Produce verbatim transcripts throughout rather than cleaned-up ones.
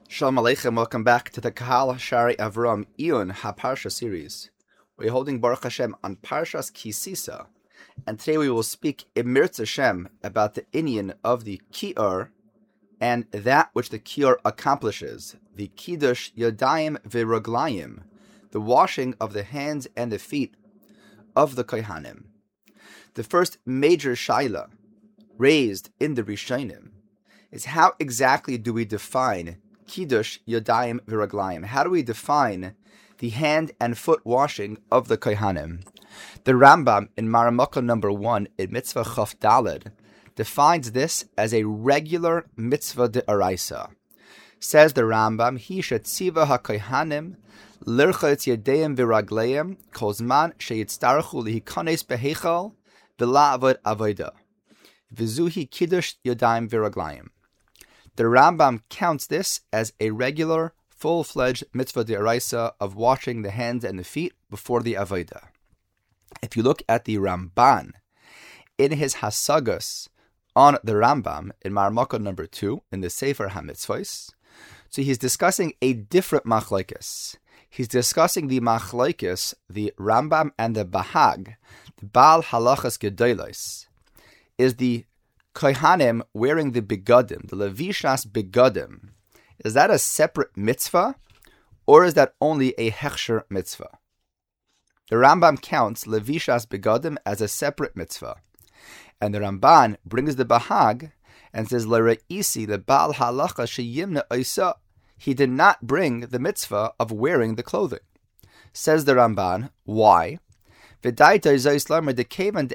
Shalom Aleichem, welcome back to the Kahal Shari Avram Iyun HaParsha series. We're holding Baruch Hashem on Parshas Kisisa, and today we will speak Emirtz Hashem about the inyan of the Ki'or and that which the Ki'or accomplishes, the Kiddush Yadayim V'Raglayim, the washing of the hands and the feet of the Kohanim. The first major shaila raised in the Rishonim is how exactly do we define Kiddush Yadayim V'Raglayim? How do we define the hand and foot washing of the Kohanim? The Rambam in Maramaka number one in Mitzvah Chaf Daled defines this as a regular mitzvah de'araisa. Says the Rambam, Hi shetziva haKohanim lirchotz yadayim v'raglayim kol zman sheyitztarchu lihikanes beheichal v'la'avod avoda v'zuhi Kiddush Yadayim V'Raglayim. The Rambam counts this as a regular, full-fledged mitzvah de'araisa of washing the hands and the feet before the avodah. If you look at the Ramban, in his Hasagas on the Rambam, in Maramaka number two, in the Sefer HaMitzvos, so he's discussing a different machlokes. He's discussing the machlokes, the Rambam and the Bahag, the Baal Halachas Gedolos, is the Kohanim wearing the begadim, the levishas begadim. Is that a separate mitzvah, or is that only a hechsher mitzvah? The Rambam counts levishas begadim as a separate mitzvah, and the Ramban brings the Bahag and says l'reisi the Baal halacha sheyimna oisa. He did not bring the mitzvah of wearing the clothing. Says the Ramban, why? He says because begadim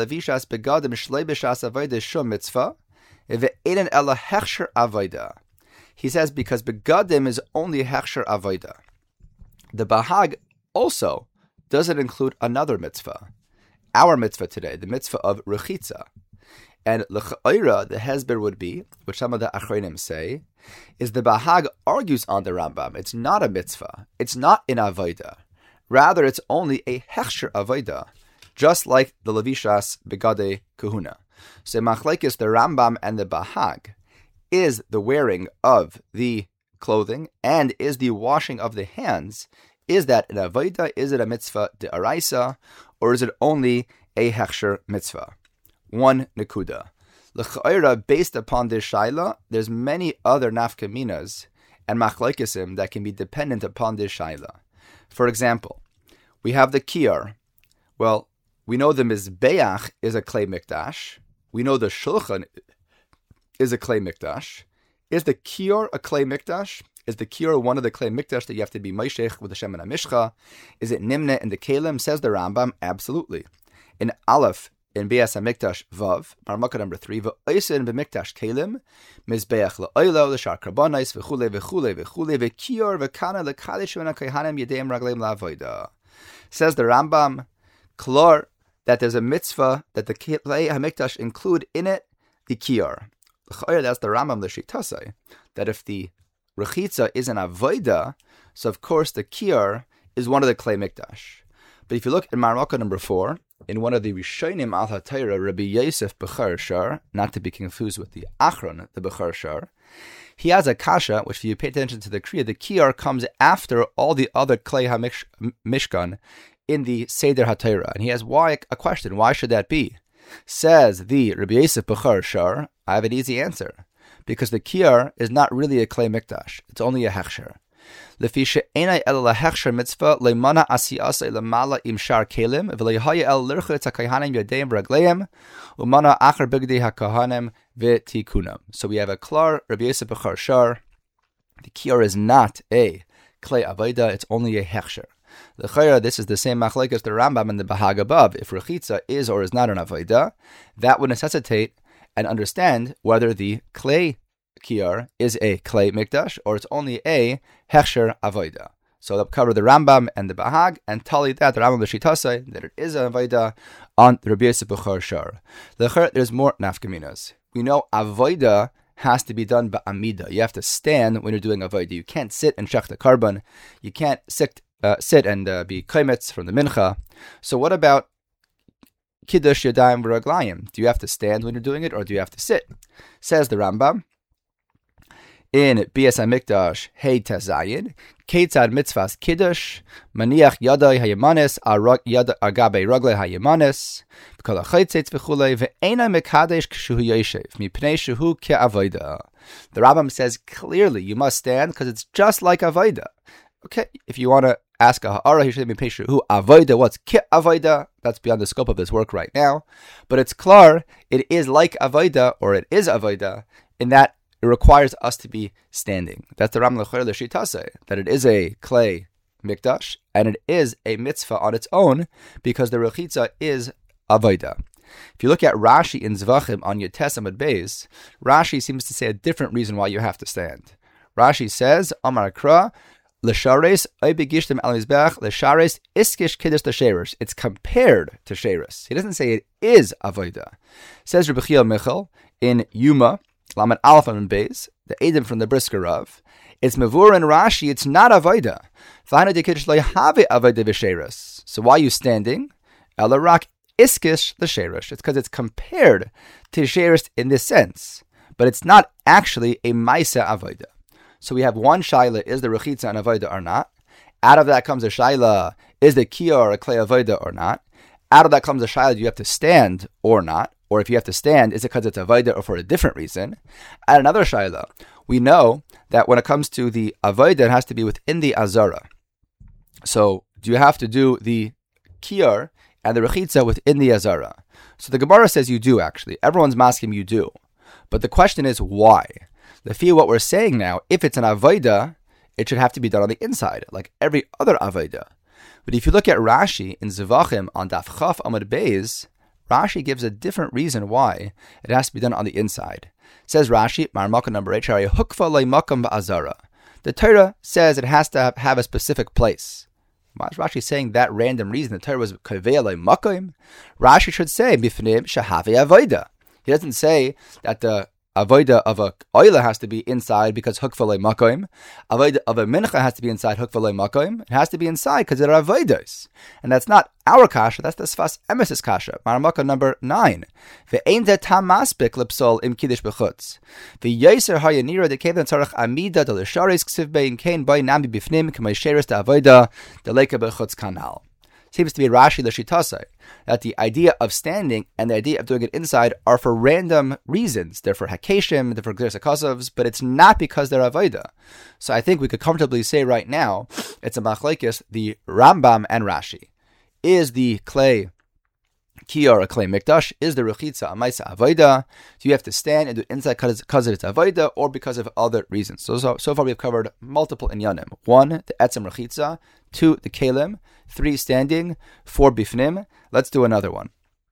is only hechsher avoda. The Bahag also doesn't include another mitzvah, our mitzvah today, the mitzvah of rechitza. And l'cha'ira, the hezber would be, which some of the achronim say, is the Bahag argues on the Rambam. It's not a mitzvah. It's not in avoda. Rather, it's only a hechsher avoda, just like the levishas begade kahuna. So machlekes the Rambam and the Bahag is the wearing of the clothing and is the washing of the hands. Is that an avoda? Is it a mitzvah de'araisa, or is it only a hechsher mitzvah? One nekuda. L'cha'ira, based upon this shaila, there's many other nafkaminas and machlekesim that can be dependent upon this shaila. For example, we have the Ki'or. Well, we know the Mizbeach is a clay mikdash. We know the Shulchan is a clay mikdash. Is the Ki'or a clay mikdash? Is the Ki'or one of the clay mikdash that you have to be Moshech with the Shem and HaMishcha? Is it Nimne in the Kalim? Says the Rambam, absolutely. In Aleph, in Be'as HaMikdash Vav, Maramaka number three, V'oisen b'mikdash Kalim, Mizbeach la'oilo, l'shar karbonis, v'chule, v'chule, v'chule, v'kior, v'kana, l'kadish, v'na kohanim, yedem ragleim la'avoida. Says the Rambam, klor, that there's a mitzvah that the Klei HaMikdash include in it the Ki'or. That's the Rambam l'shitasai, that if the rechitza is an avoida, so of course the Ki'or is one of the Klei Mikdash. But if you look at Maramaka number four, in one of the Rishonim al HaTorah, Rabbi Yosef Bechor Shar, not to be confused with the Achron, the Bechor Shar, he has a kasha, which if you pay attention to the Kriya, the Ki'or comes after all the other Klei HaMishkan in the Seder HaTorah. And he has why a question, why should that be? Says the Rabbi Yosef Bechor Shar, I have an easy answer. Because the Ki'or is not really a Klei Mikdash, it's only a hechsher. Lefi she'enai el lahechsher mitzvah leimana asiyasei lemala im shar kelim v'leihaya el lirchutz hakohanim yadeim v'ragleim umana acher bigdei hakohanim v'tikunam. So we have a klar Rabbi Yosef Bechor Shar. The Ki'or is not a klei avoda; it's only a hechsher. L'chayra, this is the same machlekes as the Rambam and the Bahag above. If rechitza is or is not an avoda, that would necessitate and understand whether the klei Ki'or is a klei mikdash or it's only a hechsher avoda. So they'll cover the Rambam and the Bahag and tell you that the Rambam l'shitasei that it is an avoda on the Rabbi Yosef Bechor Shar. There's more nafkaminas. We know avoda has to be done by amida. You have to stand when you're doing avoda. You can't sit and shech the carbon. You can't sit uh, sit and uh, be kaimetz from the mincha. So what about Kiddush Yadayim V'Raglayim? Do you have to stand when you're doing it, or do you have to sit? Says the Rambam, in Bias HaMikdash Hey Tezayin, Ketzad Mitzvahs Kiddush, Maniach Yadai Hayamanis, Agabe Ragle Hayamanis, V'kol HaChaytzetz V'chulei, Ve'ena Mekadesh Kshuhu Yeshev, Mipnei Shuhu Ke'avoida. The Rambam says clearly you must stand because it's just like Avoida. Okay, if you want to ask a ha'ara, he should be patient. Who avoida? What's ki avoida? That's beyond the scope of this work right now. But it's klar, it is like avoida, or it is avoida, in that it requires us to be standing. That's the Ram L'Chor L'Shitase, that it is a clay mikdash, and it is a mitzvah on its own, because the rechitza is avoida. If you look at Rashi in Zvachim on Yotes Amud Beis, Rashi seems to say a different reason why you have to stand. Rashi says, Amar Kra, L'shares oibigishtem al mizbech l'shares iskish kiddush l'sheirish. It's compared to sheirish. He doesn't say it is avoda. Says Rabbi Chiel Michal in Yuma Lamed Aleph and Beis, the Edom from the Brisker Rav. It's mevur in Rashi. It's not avoda. Fa'ana de kiddush lo have avoda v'sheirish. So why are you standing? Elarak iskish l'sheirish. It's because it's compared to sheirish in this sense, but it's not actually a ma'isa avoda. So we have one shaila, is the rechitza an avoda or not? Out of that comes a shaila, is the kiyar a clay avoda or not? Out of that comes a shaila, do you have to stand or not? Or if you have to stand, is it because it's avoda or for a different reason? At another shaila, we know that when it comes to the avoda, it has to be within the azara. So do you have to do the kiyar and the rechitza within the azara? So the Gemara says you do actually. Everyone's masking you do. But the question is why? The feel what we're saying now, if it's an avoda, it should have to be done on the inside, like every other avoda. But if you look at Rashi in Zevachim on Daf Chaf Amud Beis, Rashi gives a different reason why it has to be done on the inside. Says Rashi, Marmaka number eight, Hukfa le makam ba'azara. The Torah says it has to have, have a specific place. Why is Rashi saying that random reason? The Torah was kaveh le makim. Rashi should say bifnim shahave avoda. He doesn't say that the avoda of a oila has to be inside because hukfa makoim. Avoda of a mincha has to be inside hukfa makoim. It has to be inside because there are avodas. And that's not our kasha, that's the Sfas Emes's kasha. Maramaka number nine. Ve'ein ze tam maspik lipsol im kiddush b'chutz. Ve'yoser hayanira de kevan tzarech amida de l'sharis ksiv bein kein boi nami bifnim k'may sheres de avoda de leka b'chutz kanal. Seems to be Rashi l'shitase, that the idea of standing and the idea of doing it inside are for random reasons. They're for hakeshim, they're for gzeiras hakosovs, but it's not because they're avoda. So I think we could comfortably say right now, it's a machlekes, the Rambam and Rashi. Is the clay kiyar a clay mikdash? Is the rechitza a ma'isa avoda? Do you have to stand and do it inside because it's avoda or because of other reasons? So, so, so far we have covered multiple inyanim. One, the etzem rechitza. Two, the kelim. Three, standing. Four, bifnim. Let's do another one.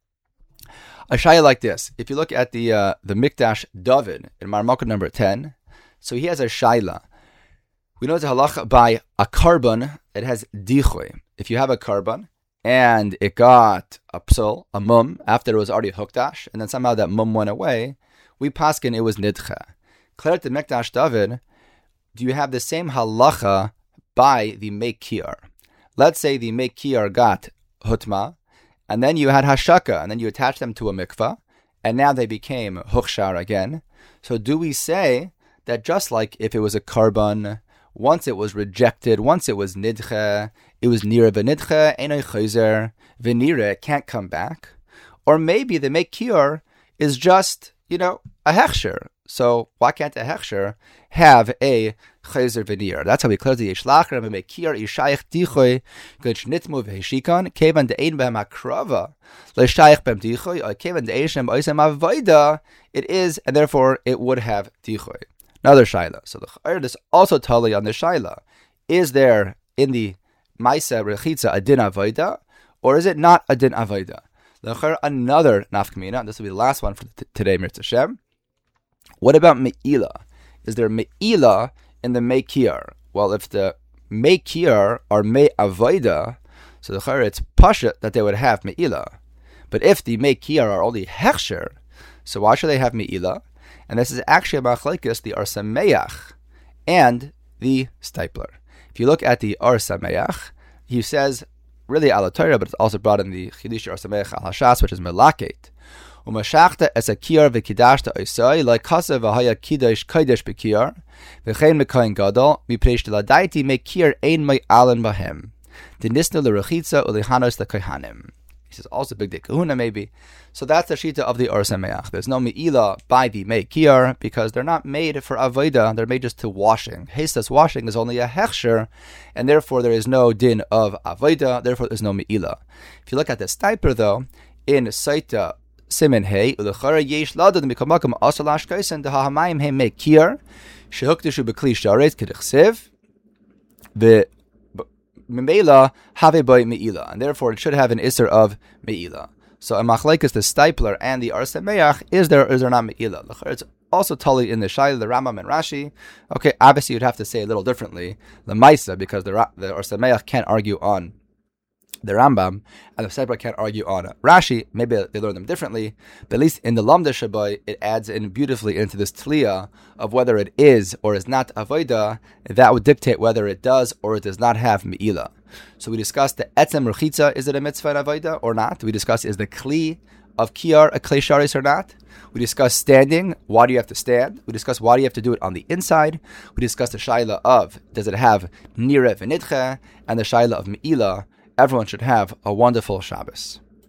A shayla like this. If you look at the uh, the Mikdash David in Marmaka number ten, so he has a shayla. We know it's a halacha by a carbon that has dichoy. If you have a carbon and it got a psul, a mum, after it was already hukdash, and then somehow that mum went away, we paskin it was nidcha. Clear at the Mikdash David, do you have the same halacha by the Mekir? Let's say the Mekir got hutma, and then you had hashaka, and then you attached them to a mikvah, and now they became hukshar again. So do we say that just like if it was a carbon, once it was rejected, once it was nidche, it was nira v'nidche, enoi chayzer, v'nira, can't come back? Or maybe the Mekir is just, you know, a hechsher. So why can't a hechsher have a chayzer v'nir? That's how we close the yishlacher and Mekir yishayich dichoy g'ch nitmu v'heshikon kevan de'ein b'hem akrava l'shayich b'hem dichoy or kevan de'ein shem oisem avoda. It is, and therefore it would have dichoy. Another shaila. So the chayr is also totally on the shaila. Is there in the ma'isa rechitza a din avoda, or is it not a din avoda? The chayr another nafkamina. This will be the last one for t- today, Mirz Hashem. What about me'ila? Is there me'ila in the me'kir? Well, if the me'kir are me'avoida, so the chayr it's pasha that they would have me'ila. But if the me'kir are only hechsher, so why should they have me'ila? And this is actually a machlekes, the Or Sameach and the Stipler. If you look at the Or Sameach, he says, really ala Torah, but it's also brought in the Chidush Or Sameach al Hashas, which is melaket. Umashachta es a kiyar v'kidashta oisai, like kasa v'haya kidash kaidash b'kiyar, v'chein mekain gadol, mipresh deladaiti me kiyar ein mei alen bahem. Dinisna l'rechitza ulihanos l'kohanim. He says also big day kahuna maybe. So that's the shita of the Or Sameach. There's no me'ila by the mei kiyar because they're not made for avodah, they're made just to washing. Hestas washing is only a hechsher, and therefore there is no din of avodah, therefore there's no me'ila. If you look at the stiper though, in Saita Simen Hey, ulechara yesh ladad mikamakam asal ashkaisen dehahamayim he mei kiyar, shehukdishu b'kli sharet k'dichsev, the Memela have by meila, and therefore it should have an isser of meila. So a machlekes the stipler and the Or Sameach, is there or is there not meila? It's also totally in the Shaila, the Rambam and Rashi. Okay, obviously you'd have to say a little differently the Maisa, because the the Or Sameach can't argue on the Rambam, and the Stipler can't argue on Rashi. Maybe they learn them differently, but at least in the Lamda Shabai, it adds in beautifully into this tliya of whether it is or is not avodah. That would dictate whether it does or it does not have meila. So we discussed the etzem rechitza, is it a mitzvah in avodah or not? We discussed is the kli of kiyar a klei sharis or not? We discussed standing, why do you have to stand? We discussed why do you have to do it on the inside? We discussed the shaila of does it have nireh v'nidche, and the shaila of meila. Everyone should have a wonderful Shabbos.